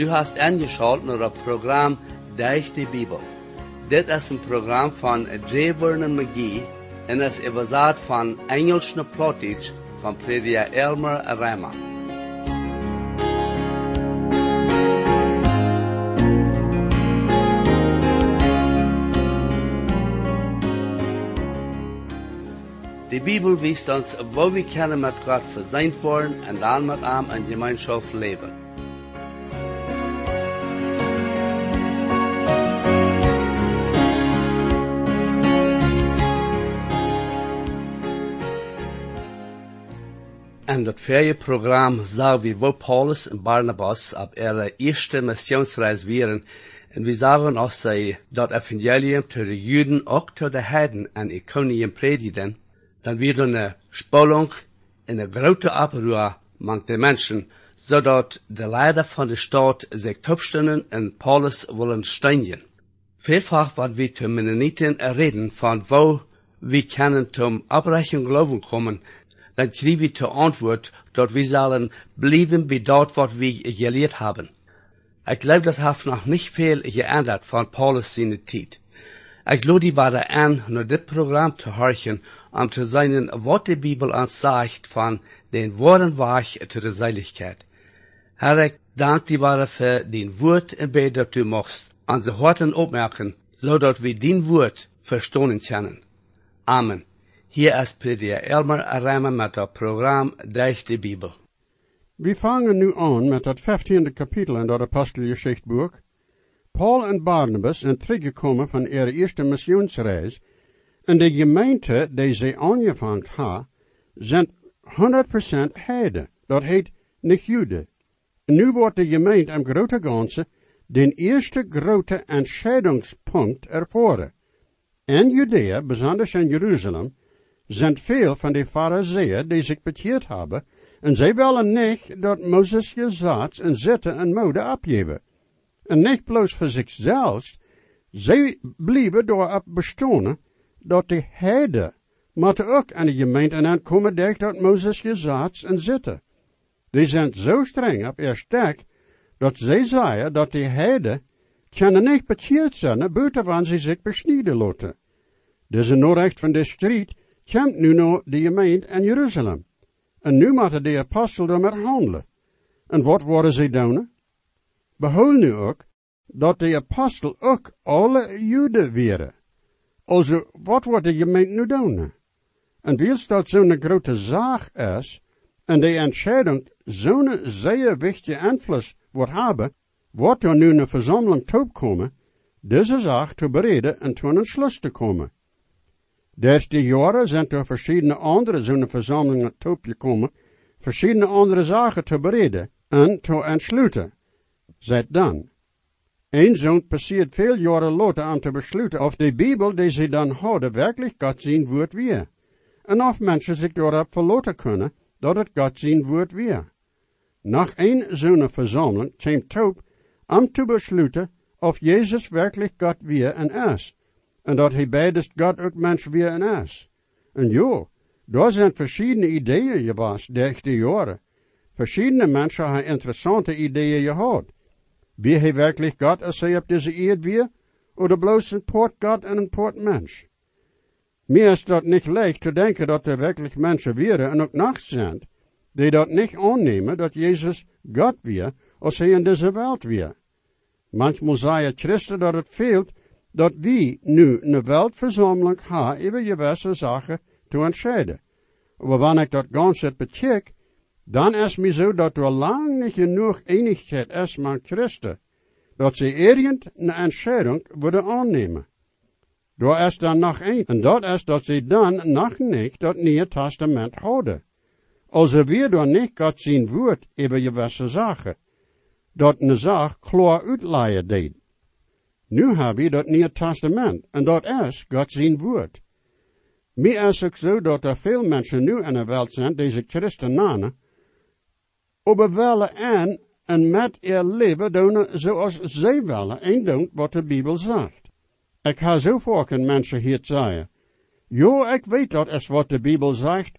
Du hast eingeschaltet naar het programma Durch die Bibel. Dit is een programma van J. Vernon McGee en is überzet van Engels naar Plattdeutsch van prediker Elmer Rama. De Bibel wijst ons, wo we kunnen met God verzeind worden en dan met hem in gemeenschap leven. In dat vorige programma zagen we wo Paulus en Barnabas op ihre eerste missionsreis waren en we zagen als zij dat evangelium tot de Juden ook tot de heiden en Iconium predigden. Dan werd een spanning en een grote oproer mang de mensen, zodat de leider van de stad zich opstonden en Paulus willen steunen. Vielfach wat we te Mennoniten reden van wo we kunnen zum Abbrechen geloven komen, dan krijgen we te antwoord dat we zullen blijven bij dat wat we geleerd hebben. Ik geloof dat heeft nog niet veel geändert van Paulus zijn tijd. Ik lade die waren aan naar dit programma te horchen, om te zien wat de Bibel ons zegt van den wahren weg tot de zaligheid. Herr, ik dank die waren voor den woord en bid dat u mocht onze harten opmerken, zodat we den woord verstaan kunnen. Amen. Hier is prediker Elmer Rama met het programma Durch die Bibel. We vangen nu aan met het 15e kapitel in dat Apostelgeschichtboek. Paul en Barnabas zijn teruggekomen van ihre eerste missionsreis en de gemeente die ze aangevangen ha, zijn 100% heiden. Dat heet niet Jude. En nu wordt de gemeente im grote ganze den eerste grote entscheidungspunct ervoeren. In Judea, besonders in Jeruzalem, zijn veel van de Farizeeën die zich bekeerd hebben, en zij willen niet dat Mozes gezag en zitten en mode opgeven. En niet bloos voor zichzelf, zij blijven door bestaan dat de heiden moeten ook aan de gemeente aankomen die dat Mozes gezag en zitten. Die zijn zo streng op ihr stek, dat zij zeggen dat de heiden kunnen niet bekeerd zijn, buiten wanneer ze zich besnijden laten. Deze noorrecht van de strijd komt nu naar de gemeente in Jeruzalem. En nu moeten de apostelen daarmee handelen. En wat worden ze doen? Behoud nu ook, dat de apostel ook alle Joden waren. Also, wat wordt de gemeente nu doen? En wils dat zo'n grote zaak is, en de entscheiding zo'n zeer wichtige invloed wordt hebben, wordt er nu een verzameling toekomen, deze zaak te bereden en tot een schluss te komen. 30 jaren zijn er verschillende andere zo'n verzamelingen toegekomen, verschillende andere zaken te bereden en te ontsluiten. Zet dan. Een zo'n passiert veel jaren later om te besluiten of de Bibel die ze dan houden werkelijk God zijn woord weer. En of mensen zich daarop verlaten kunnen dat het God zijn woord weer. Nog een zo'n verzameling komt toe om te besluiten of Jezus werkelijk God weer en is. En dat hij beidest God ook mens weer en is. En ja, daar zijn verschillende ideeën geweest, 30 jaren. Verschillende mensen hebben interessante ideeën gehad. Wie hij werkelijk God als hij op deze eerd weer, of bloos een poort God en een poort mens? Meer is dat niet leicht te denken dat er werkelijk mensen waren en ook nog zijn, die dat niet aannemen dat Jezus God weer, als hij in deze wereld weer. Manchmal zei Christen dat het veelt, dat we nu een wereldverzameling hebben over gewisse zaken te entscheiden. Maar wanneer ik dat ganze bekijk, dan is het zo dat er lang niet genoeg eenigheid is met Christen, dat ze ergens een entscheiding willen aannemen. Er is dan nog één, en dat is dat ze dan nog niet dat Nieuwe Testament houden. Als we door niet God zijn woord over gewisse zaken, dat een zaak klaar uitleiden deed. Nu hebben we dat Nieuwe Testament, en dat is God zijn woord. Meer is ook zo dat er veel mensen nu in de wereld zijn, deze christen namen, maar willen en met ihr leven doen zoals zij willen en doen wat de Bibel zegt. Ik ga zo vaak een mensen hier zeggen, ja, ik weet dat is wat de Bibel zegt,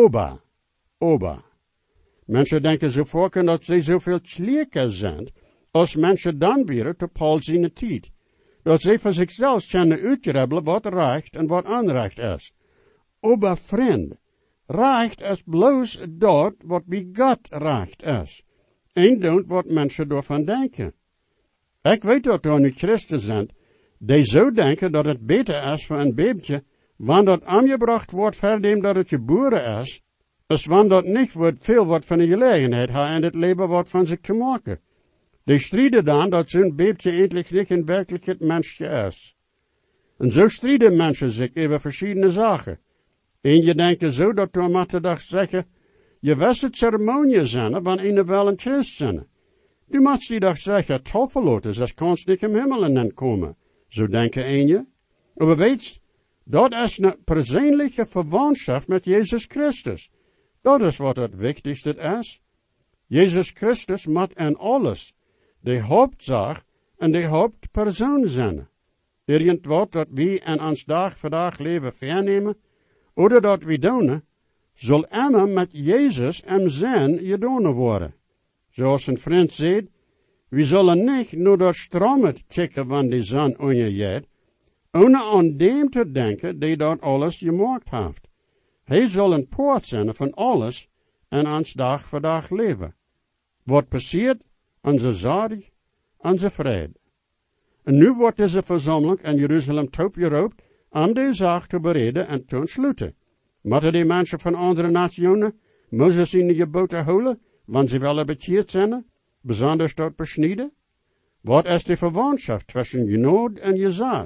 oba. Mensen denken zo vaak dat ze zoveel slikker zijn, als mensen dan weer te Paul zijn tijd. Dat ze voor zichzelf kunnen uitgrebelen wat recht en wat onrecht is. Aber vriend, recht is bloos dat wat bij God recht is. En don't wat mensen daarvan denken. Ik weet dat er nu christen zijn, die zo denken dat het beter is voor een babytje, wanneer dat aangebracht wordt verdien dat het geboren is, als wanneer dat niet wordt veel wat van een gelegenheid heeft en het leven wat van zich te maken. Die strijden dan dat zo'n babytje eindelijk niet in werkelijkheid mensje is. En zo strijden mensen zich over verschillende zaken. En je denkt zo dat we maar te dag zeggen, je wist het ceremonie zijn, wanneer wel een christ zijn. Du moet die dag zeggen, toffeloters, dat kan niet in hemel in komen. Zo denken een je. Maar weet, dat is een persoonlijke verwantschap met Jezus Christus. Dat is wat het wichtigste is. Jezus Christus moet in alles de hoofdzaak en de hoofdpersoon zijn. Irgendwat dat wij in ons dag voor dag leven vernemen, oder dat we doen, zal immer met Jezus en zijn gedaan worden. Zoals een vriend zei, we zullen niet naar dat stromen kijken van de zon ondergaat, ohne aan dem te denken die dat alles gemaakt heeft. Hij zal een poort zijn van alles en ons dag voor dag leven. Wat passiert, onze zorg, onze vrede. En nu wordt deze verzameling in Jeruzalem opgeroepen om de zaak te bereden en te ontsluiten. Moeten die mensen van andere nationen Mozes in de geboten houden, want ze willen bekeerd zijn, besonders tot besnijden? Wat is de verwantschap tussen genade en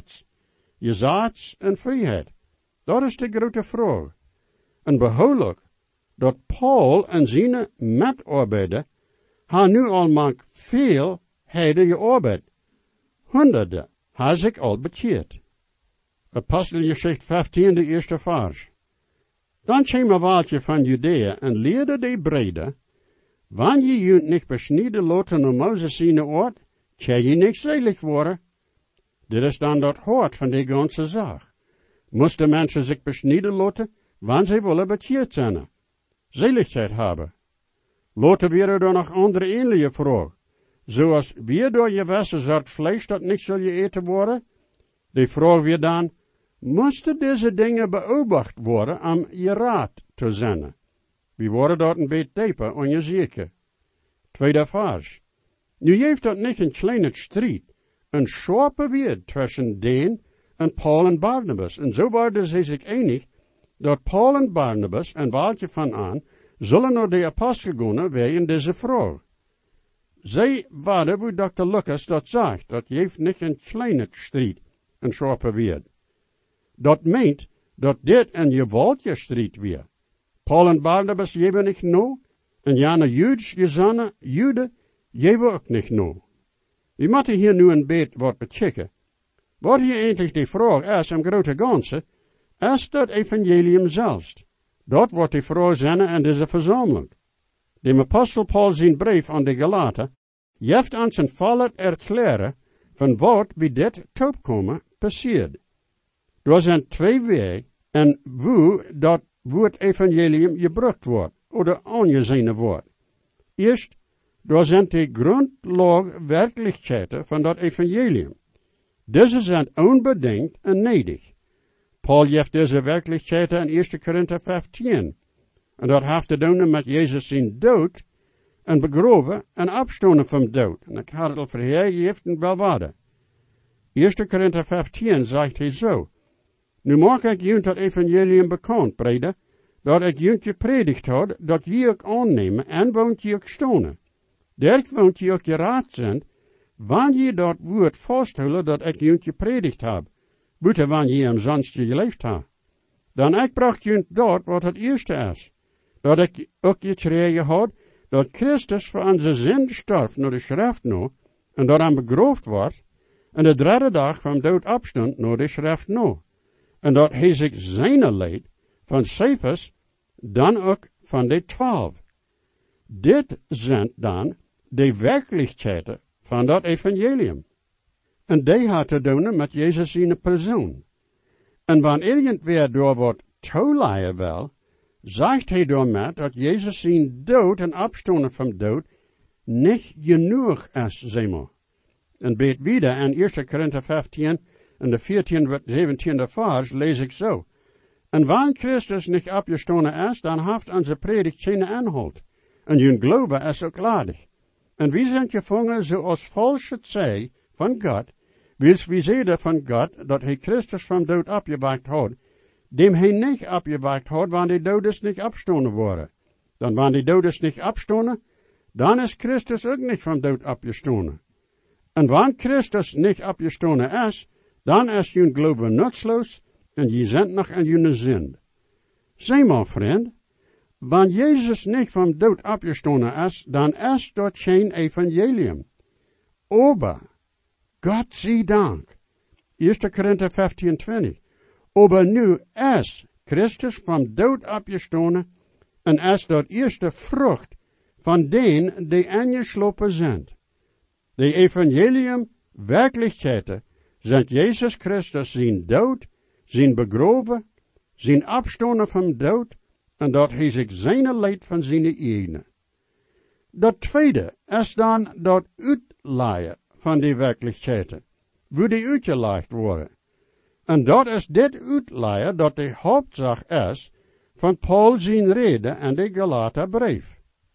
je en vrijheid? Dat is de grote vraag. En behoorlijk dat Paul en zijn medarbeiders nu al maakt veel heilige arbeid. Honderden hebben zich al bekeerd. Apostelgeschichte 15, de eerste vers. Dan kwam een waaltje van Judea en leerde de breden, wanneer je junt niet besnijden laten om Mozes zijn oort, kan je niet zelig worden. Dit is dan dat hoort van de ganze zaak. Moesten mensen zich besnijden laten, wanneer ze willen bekeerd zijn, zeligheid hebben. Laten we er dan nog andere ähnliche vragen. Zoals weer door je wessen soort vlees dat niet zal je eten worden? Die vraag weer dan, moesten deze dingen beobacht worden om je raad te zenden? We worden dat een beetje dieper aan je zeker. Tweede vers. Nu heeft dat niet een kleine strijd, een scherpe weer tussen den en Paul en Barnabas. En zo waren ze zich enig dat Paul en Barnabas een waaltje van aan zullen naar de apostel gaan wegen deze vraag. Zij waren hoe Dr. Lucas dat zegt, dat je heeft niet een kleine strijd, een scherpe weer. Dat meent dat dit een gewaltige strijd weer. Paul en Barnabas geven niet no, en jane Joods gezonnen Jude geven ook niet no. We moeten hier nu een beetje wat bekijken. Wat hier eigenlijk de vraag is, om grote ganse, is dat evangelium zelfs. Dat wordt de vraag zijn in deze verzameling. De apostel Paul zijn brief aan de Galaten geeft ons een volle erklaren van wat bij dit topkomen passiert. Er zijn twee wegen en hoe dat woord evangelium gebruikt wordt, of aangezien wordt. Eerst, er zijn de grondlag werkelijkheden van dat evangelium. Deze zijn onbedingt en nedig. Paul geeft deze werkelijkheden in 1 Korinther 15. En dat heeft te doen met Jezus zijn dood en begraven en opstaan van dood. En ik had het al vergeven wel waarde. 1 Korinther 15 zegt hij zo. Nu maak ik junt dat evangelium bekend, brede, dat ik junt gepredikt had, dat je ook aannemen en woont je ook stonen. Derk woont je ook geraad zijn, wanneer je dat woord vasthouden dat ik junt gepredikt heb, buiten wanneer je hem sonst geleefd hebt. Dan ik bracht junt dat wat het eerste is, dat ik ook gekregen had, dat Christus voor onze zin stierf naar de schrift nou, en dat hij begroofd wordt, en de derde dag van dood opstond naar de schrift nou. En dat hij zich zijn leed van Cephas, dan ook van de 12. Dit zijn dan de werkelijkheden van dat evangelium. En die had te doen met Jezus in persoon. En wanneer irgendwer door wordt toeleien wil, zegt hij daarmee dat Jezus zijn dood en opstonden van dood nicht genug ist, sehen En bet wieder in 1. Korinther 15, in de 14 tot 17 vers, lees ik zo. En wanneer Christus niet opgestonden is, dan heeft onze predigt geen inhoud. En hun geloof is ook ladig. En wie zijn gevangen zoals valse zei van God, wils wie zeiden van God, dat hij Christus van dood opgewekt had, dem hij niet opgewekt had, wanneer de dodes niet opstonden worden. Dan wanneer de dodes niet opstonden, dan is Christus ook niet van dood opgestonden. En wanneer Christus niet opgestonden is, dan is hun geloof nutsloos en je zit nog in je zin. Zeg maar, vriend, wanneer Jezus niet van dood opgestonden is, dan is dat geen evangelium. Aber, Gott sei Dank, 1. Korinther 15:20, aber nu is Christus van dood opgestonden en is dat eerste vrucht van denen die ingeslopen zijn. De evangelium werkelijkheden zijn Jezus Christus zijn dood, zijn begroven, zijn opstonden van dood en dat hij zich zijn leid van zijn eigen. Dat tweede is dan dat uitleiden van die werkelijkheden, hoe die uitgelegd worden. En dat is dit uitleiden dat de hoofdzaak is van Paul zijn reden en de Galaterbrief.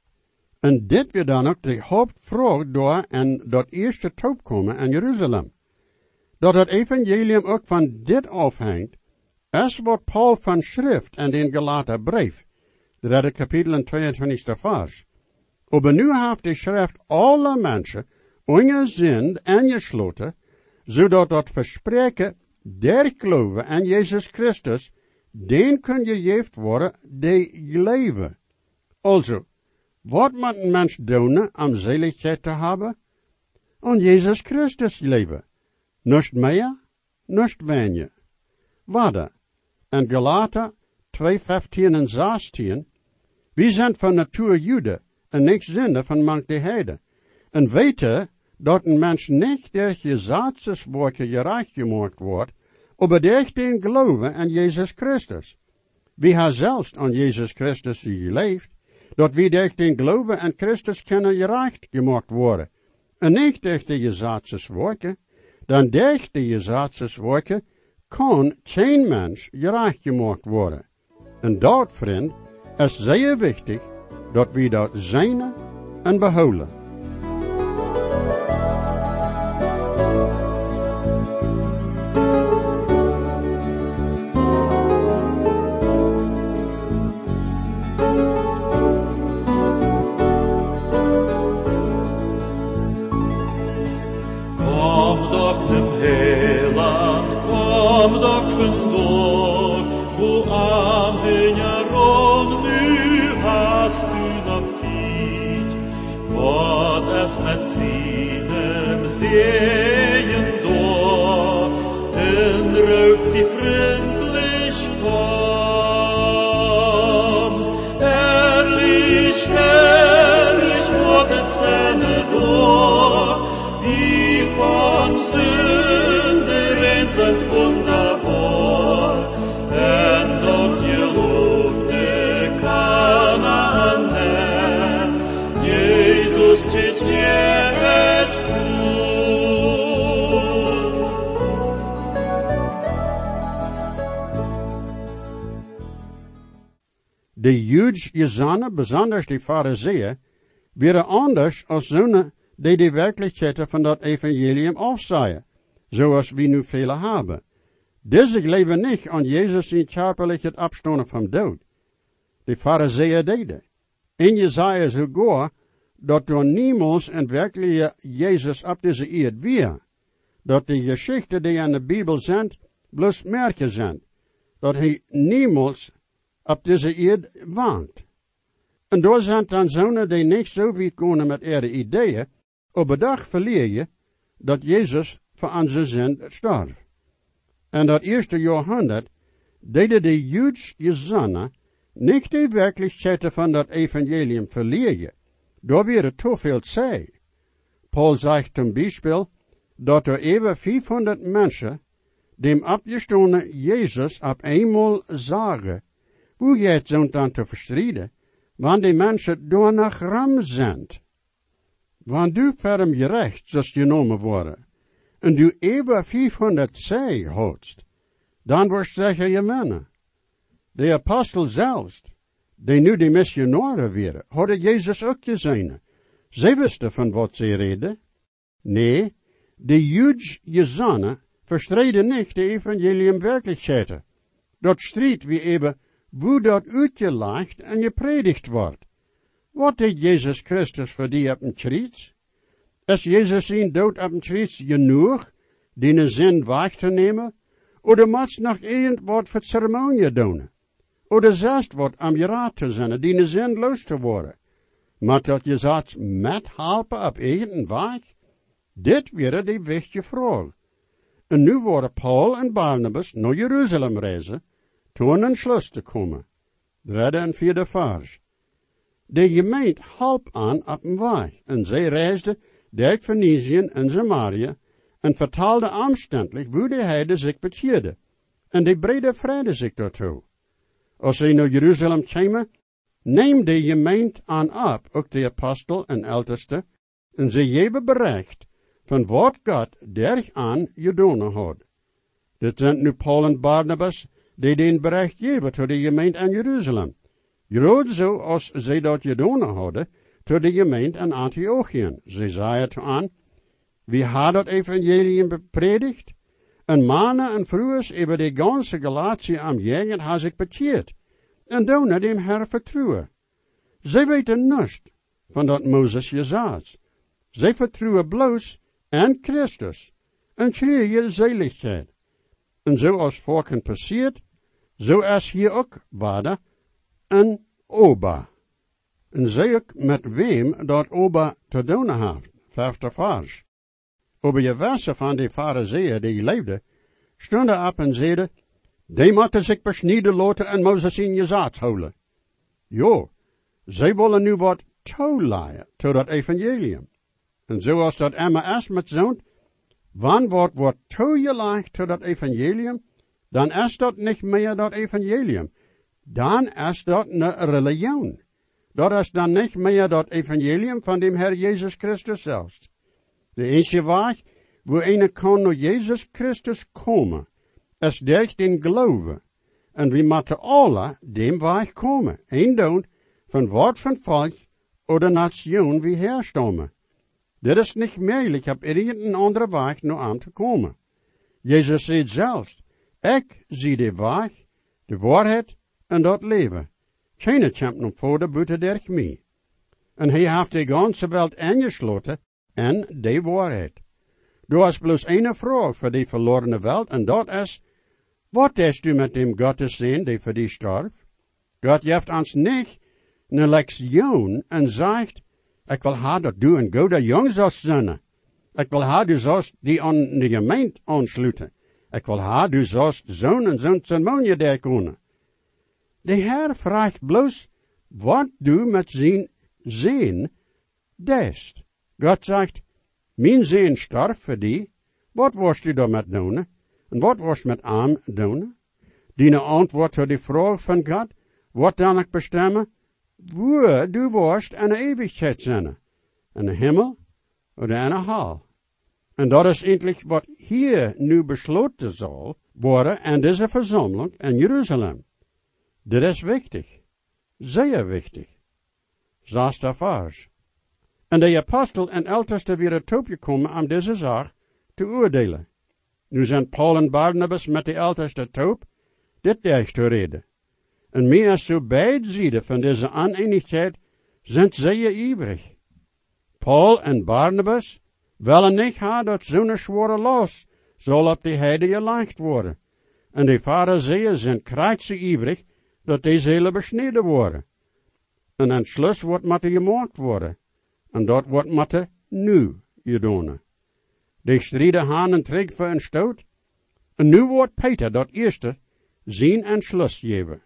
En dit weer dan ook de hoofdvraag door en dat eerste toekomen in Jeruzalem. Dat het evangelium ook van dit afhangt, is wat Paul van schrift in de Galaterbrief, de 3. kapitel en 22. vers. Aber nu heeft de schrift alle mensen ongezind ingesloten, zodat dat verspreken der geloven in Jezus Christus, den kun gegeven worden die leven. Also, wat moet een mens doen om zaligheid te hebben? Aan Jezus Christus leven. Nicht meer, nicht weniger. Wat? In Galater 2, 15 en 16, we zijn van natuur Joden en niet zinnen van mank de heiden. En weten dat een mens niet door gezatswerken gerecht gemaakt wordt, aber durch den geloven aan Jezus Christus. We hebben zelfs aan Jezus Christus geleefd, dat we durch den geloven aan Christus kunnen gerecht gemaakt worden. En niet durch de gezatswerken, dan durch de gezatswerken kan geen mens gerecht gemaakt worden. En dat, vriend, is zeer wichtig, dat we dat zijn en behouden. Met zinem sehen door, en ruikt die vriendlich kom. Herrlich, herrlich, worden seine door, wie von Sünder sind wunderbar, en doch gelufte Kanaan, Jesus steht mir De Joods gezanen, besonders die Phariseeën, werden anders als zonen die de werkelijkheden van dat evangelium afzaaien, zoals we nu vele hebben. Deze geloven niet aan Jezus zijn körperliche opstonden van dood. De Phariseeën deden. En Jesaja sogar dat er niemals een werkelijke Jezus op deze eerd weer. Dat de geschichten die in de Bijbel zijn, bloos merken zijn. Dat hij niemals op deze eerd woont. En door zijn dan zonen die niet zo ver kunnen met ihre ideeën, op een dag verleer je dat Jezus voor onze zin stierf. En dat eerste jaarhonderd deden de Joods gezanen niet de werkelijkheden van dat evangelium verleren. Daar weer te veel zei. Paul zegt zum Beispiel, dat er over 500 mensen dem abgestohlen Jezus op eenmaal zagen. Hoe gaat zo'n dan te verstrijden, wanneer die mensen door naar ram zijn? wanneer du ferm gerecht zoals genomen worden, en du over 500 zij houdst, dan wordt zeker je winnen. De apostel zelfs, die nu de missionaren waren, hadden Jezus ook gezien. Zij wisten van wat ze reden. Nee, de Joods gezonnen verstreden niet de evangelium werkelijkheden. Dat strijd wie even, wo dat uitgelegd en gepredigd wordt. Wat deed Jezus Christus voor die op een kruis? Is Jezus zijn dood op een kruis genoeg, die zin weg te nemen? Oder moet nog een wat voor ceremonie doen? Oder zelfs wat om je raad te zijn, die zin los te worden? Maar dat je zat met helpen op eigen weg? Dit weer de wichtige vraag. En nu worden Paul en Barnabas naar Jeruzalem reizen, toen een schluss te komen. 3e en 4e vers. De gemeente hielp aan op een weg, en zij reisden door Phoenicië en Samaria, en vertaalde omstandelijk hoe de heiden zich bekeerden, en de brede vrede zich daartoe. Als zij naar Jeruzalem kwamen, neem de gemeente aan op, ook de apostel en älteste, en zij geven bericht van wat God deraan gedaan had. Dit zijn nu Paul en Barnabas, die den bericht geven tot de gemeente aan Jeruzalem. Groot zo als zij dat gedaan hadden, tot de gemeente aan Antiochië. Zij zeiden aan, wie had dat evangelium bepredigd? En mannen en vrouwen over de ganse Galatie am Gegend had zich bekeerd, en doen dem Herr vertrouwen. Zij weten niets van dat Mozes gezegd. Zij vertrouwen bloos en Christus, en kregen zaligheid. En zoals volken passiert, zo is hier ook waarde een oba. En zij ook met wem dat oba te doen heeft, 5e vers. Over je versen van de fariseeën die leefden, stonden op en zeiden, die moeten zich besnijden laten en Mozes in je zaad houden. Jo, zij willen nu wat toeleien tot dat evangelium. En zoals dat Emma is met zo'n, wanneer wordt toegelegd tot dat evangelium, dan is dat niet meer dat evangelium. Dan is dat een religie. Dat is dan niet meer dat evangelium van de Heer Jezus Christus zelfs. De enige weg, wo een kan naar Jezus Christus komen, is durch den geloven. En we moeten alle dem weg komen, een doen, van wat van volk oder nation we herstammen. Dit is niet mogelijk op een andere weg naar aan te komen. Jezus zei zelfs, ik zie de weg, de waarheid en dat leven. Geen komt nog voor de buiten durch mij. En hij heeft de ganze wereld ingesloten en de waarheid. Er is bloos één vraag voor die verlorene wereld, en dat is, wat is du met dem Gottes Zin, die voor die starf? God geeft ons niet een lektion en zegt, ik wil haar dat du een goede jong zoals zijn. Ik wil haar du zoals die aan de gemeente aansluiten. Ik wil haar du zoals zo'n en zo'n ceremonie der kunnen. De Heer vraagt bloos, wat du met zijn zin deest. God zegt, mijn zin starf voor die, wat was du daarmee doen? En wat was met aan doen? Die antwoord op de vraag van God, wat dan ik bestemmen? Waar du worst en de eeuwigheid zijn. En de hemel of en de hel. En dat is eindelijk wat hier nu besloten zal worden en deze verzameling in Jeruzalem. Dit is wichtig. Zeer wichtig. 6e vers. En de apostel en älteste weer toegekomen om deze zaak te oordelen. Nu zijn Paul en Barnabas met de älteste top dit derg te reden. En meer als zo beide zijden van deze oneenigheid zijn zeer ivrig. Paul en Barnabas willen niet hebben dat zo'n zware los zal op de heide gelegd worden. En de fariseeën zijn krijtse ivrig dat deze hele besneden worden. En een slus wordt moeten gemaakt worden. En dat wordt moeten nu gedaan. De strijden hanen terug voor een stoot. En nu wordt Peter dat eerste zien en slus geven.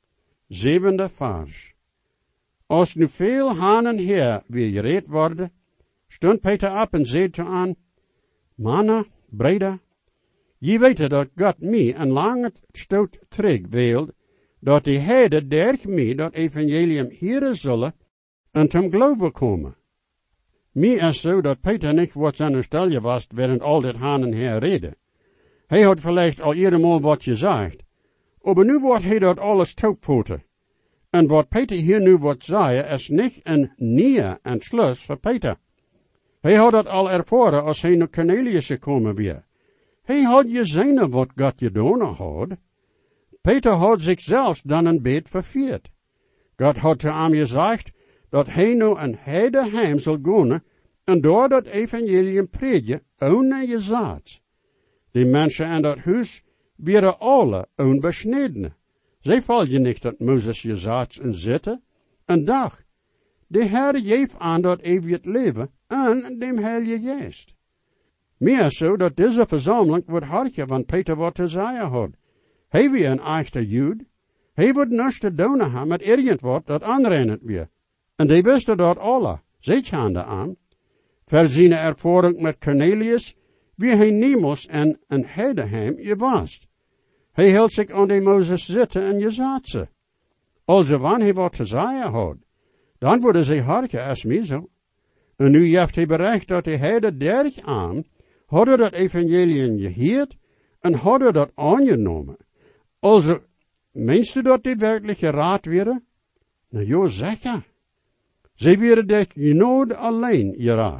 7e vers. Als nu veel hanen hier weer gereed worden, stond Peter op en zei te aan, mannen, breda, je weet dat God mij een lange stoot terug wil, dat die heiden durch mij dat evangelium hier zullen en ten geloven komen. Mij is zo dat Peter niet wat zijn stelje was, während al dit haan en her reden. Hij had vielleicht al eerder wat gezegd, maar nu wordt hij dat alles toepvoeten. En wat Peter hier nu wordt zeggen, is niet een nieuwe entschluss voor Peter. Hij had dat al ervaren als hij naar Cornelius gekomen weer. Hij had gezien wat God gedaan had. Peter had zichzelf dan een beetje verveerd. God had te hem gezegd dat hij nu een heidenheim zal gaan en door dat evangelium prediken, ohne gezaad. Die mensen in dat huis waren alle onbesneden. Zij volgen niet dat Mozes gezaad en zitten. En dag, de Heer geeft aan dat eeuwig leven aan dem Heilige Geest. Meer zo dat deze verzameling wordt hartje van Peter wat te zeggen had. Hij was een echte Jood. Hij wordt niets te doen hebben met irgendwat dat aanrennend weer. En die wisten dat alle. Zij kwamen aan. Voor zijn ervaring met Cornelius, wie hij niemals in een heidenheim geweest. Hij hield zich aan de Mozes zitten en gezaad ze. Als wanneer hij wat te zeggen had, dan worden ze hartje als mij zo. En nu heeft hij bereikt dat de heiden 30 aan, hadden dat evangelium gehoord en hadden dat aangenomen. Also, meinst du dat die werkelijk geraad werden? Nou ja, zeker. Zij werden door genade alleen geraad.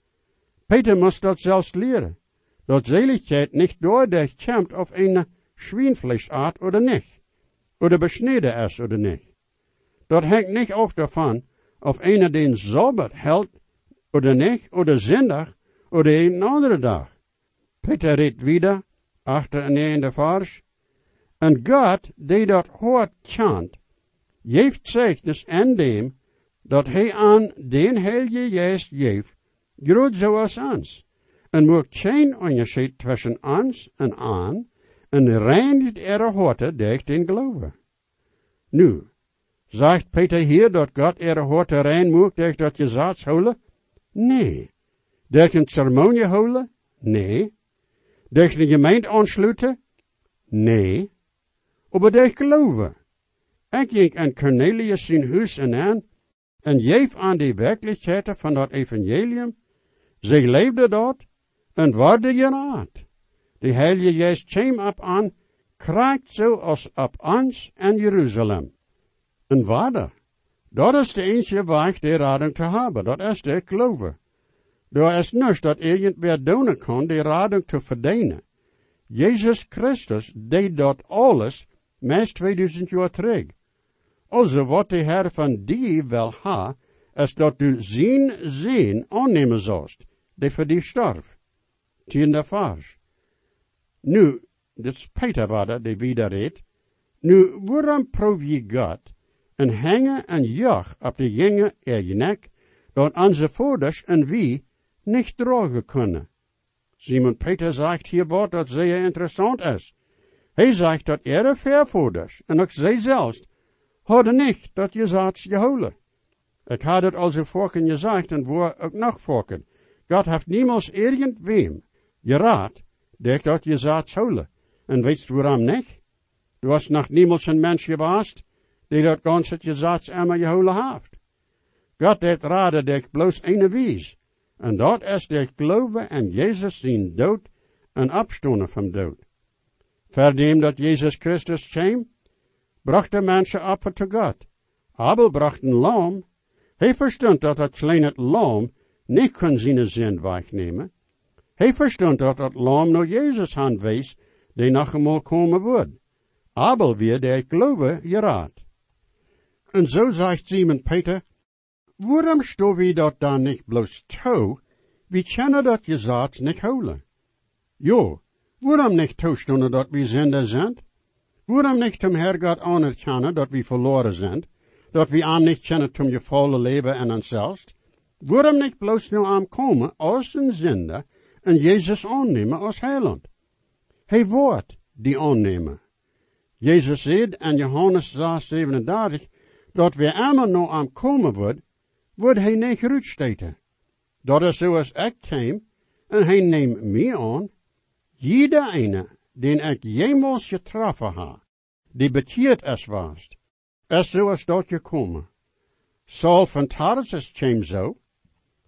Peter moest dat zelfs leren, dat zeligheid niet doordat komt of een Schweinfleischart oder nicht, oder besneden is oder nicht. Dat hängt nicht af davon, of einer den Sabbat hält oder nicht, oder Sonntag, oder een andere dag. Peter redt wieder, achter in de Vers, en God, die dat hoort kent, geeft zeugnis in dem, dat hij aan den Heilige Geest geeft, groot zoals ons, en maakt geen onderscheid tussen ons en aan, en reinigt ihre Horte durch den Glauben. Nu, sagt Peter hier, dat God ihre Horte rein maakt durch dat gezaad houden? Nee. Durch een ceremonie houden? Nee. Durch een gemeente aansluiten? Nee. Maar durch Glauben. Ik ging aan Cornelius zijn huis aan en geef aan die werkelijkheden van dat evangelium. Zij leefde dat en worden geraad. De Heilige Geest kwam op aan, kraakt zo als op ons en Jeruzalem. En waarde, dat is de enige weg de rading te hebben, dat is de geloven. Er is niets dat irgendwer doen kan de rading te verdienen. Jezus Christus deed dat alles, meest 2000 jaar terug. Also wat de Heer van die wil ha, is dat du zijn aannemen zoust, die voor die starf. 10e vers. Nu, dit is Peter waar die wieder redt. Nu, waarom proef je God en hangen en jacht op de gingen je nek, dat onze vouders en wie niet dragen kunnen? Simon Peter zegt hier wat dat zeer interessant is. Hij zegt dat ihre voorvouders en ook zij zelfs hadden niet dat gezaad gehouden. Ik had het al zo vorken gezegd en waar ook nog vorken. God heeft niemals irgendwem geraad durch dat gezaad houden. En weet je waarom niet? Du hast nog niemals een mens geweest die dat ganze gezaad einmal gehouden heeft. God deed raden durch bloos eine wies. En dat is durch geloven en Jezus zijn dood en opstonden van dood. Verdem dat Jezus Christus kwam, bracht de mensen Opfer te God. Abel bracht een lam. Hij verstond dat het kleine lam niet kon zijn zin wegnemen. Hij verstond dat het lam naar Jezus hand wees, die nog eenmaal komen wordt. Abel weer der geloven geraad. En zo zegt Simon Peter, waarom stoor we dat dan niet bloos toe? We kunnen dat gezaad niet houden. Jo, waarom niet toestonden dat we zinder zijn? Waarom niet zum Herrgott anerkennen dat we verloren zijn? Dat we aan niet kennen zum gevallen leven en onszelf? Waarom niet bloos nu aankomen als een zinder en Jezus aannemen als heiland? Hij wordt die aannemen. Jezus zei in Johannes 6:37 dat we allemaal nou aankomen wordt hij niet uitsteken. Dat is zoals ik kwam en hij neemt mij aan. Jeder ene, den ik jemals getroffen ha, die bekeerd is zoals dat gekomen. Saul van Tarsus kwam zo.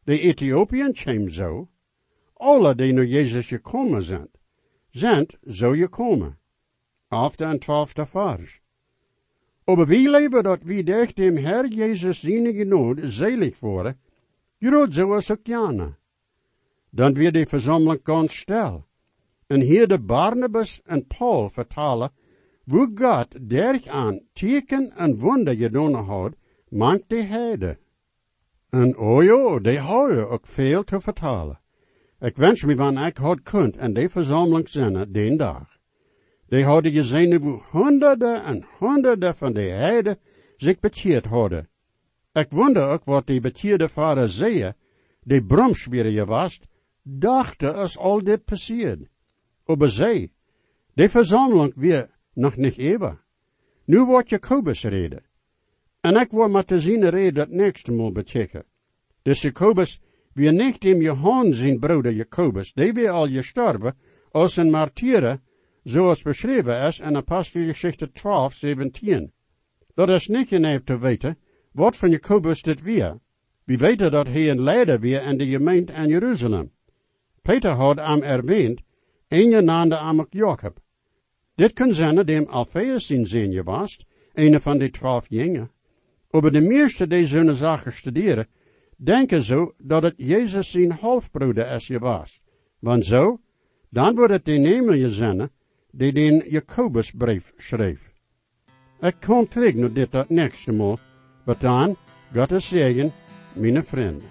De Ethiopiën kwam zo. Alle die naar Jezus gekomen zijn zo gekomen. 11e en 12e vers. Aber wie leven dat wie durch dem Herr Jezus zijn genade selig worden, groot zoals ook jana. Dan weer de verzameling ganz stil. En hier de Barnabas en Paul vertalen, hoe God derg aan teken en wonder gedaan had, mank de heide. En oh ja, die hadden ook veel te vertalen. Ik wens me wanneer ik had kunt en die verzameling zinnen den dag. Die hadden gezien hoe honderden en honderden van de heiden zich bekeerd hadden. Ik wonder ook wat die bekeerde fariseeën, die bromschwierige was, dachten als al dit passiert. Aber zij, die verzameling weer nog niet even. Nu wordt Jacobus reden. En ik wil maar te zien reden dat nächste Mal betekenen. Dus Jacobus, wie niet dem Johannes zijn broeder Jacobus, die weer al gestorven, als een martyre, zoals beschreven is in Apostelgeschichte 12:17. Dat is niet genoeg te weten, wat van Jacobus dit weer. We weten dat hij een leider weer in de gemeente in Jeruzalem. Peter had hem erwähnt, en je naamde hem ook Jacob. Dit kan zijn dem Alphaeus zijn zin was, een van de 12 jongen. Aber de meeste die zo'n zaken studeren, denken zo dat het Jezus zijn halfbroeder is was. Want zo, dan wordt het de nemelijke zinnen die den Jacobusbrief schreef. Ik kom terug naar dit dat nächste Mal, maar dan, Gottes zegen, mijn vrienden.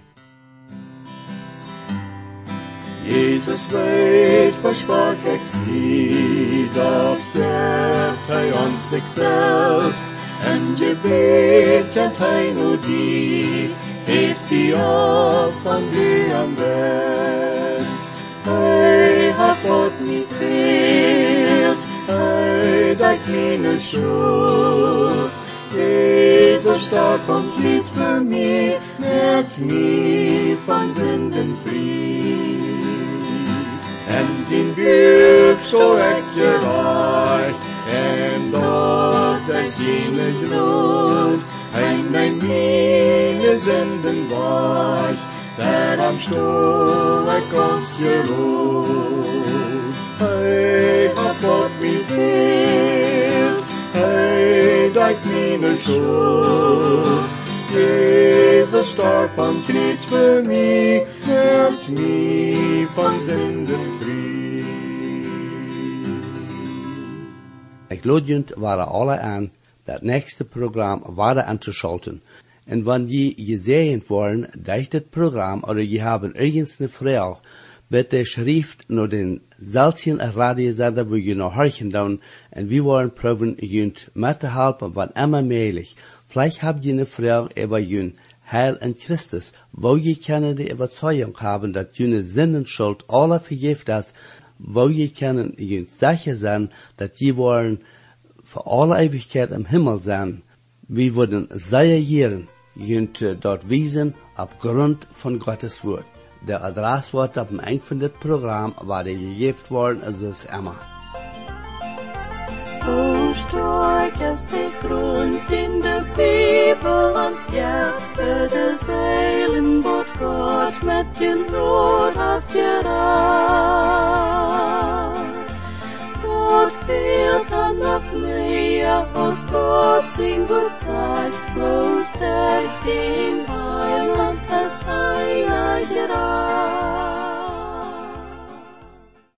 Jesus weet, versprach ik zie, dat geeft hij ons zichzelf, en je weet, kent hij nu die, heeft die op van die am best. Hij hat God niet veelt, hij dat mijn schuld. Jezus starb und litt für mich, merkt mich von Sünden frei. En zijn Buch so echt gereicht, en dort er seine Grund, ein meine Sünden weich, der am Stuhl uns geruht. Hey, hat Gott mich vergeben, hey, dat meine Schuld. Jesus starb am Kreuz für mich, macht mich von Sünden frei. Ik lodjend waren alle aan dat nächste Programm weiter anzuschalten. Und wenn die gesehen wollen, durch das Programm oder die haben irgendeine Frage, bitte schrift nur den seltenen Radiosender, wo ihr noch horchen dann, und wir wollen probieren, jünt mitzuhelfen, wann immer möglich. Vielleicht habt ihr eine Frage über jünt Heil in Christus, wo ihr können die Überzeugung haben, dass jüne Sinnenschuld alle vergift ist, wo ihr können jünt sicher sein, dass die wollen für alle Ewigkeit im Himmel sein. Wir würden sehr gern jünt dort wiesen, aufgrund von Gottes Wort. Der Adresswort auf dem Ende von dem Programm war gegeben worden, also ist immer. O stark ist die Grund in der Bibel ans Hjärta des Heilen, vårt Gott med din råd hat gerat. Gott fehlt an auf mir, aus Gott sin Gott Zeit, bloß durch die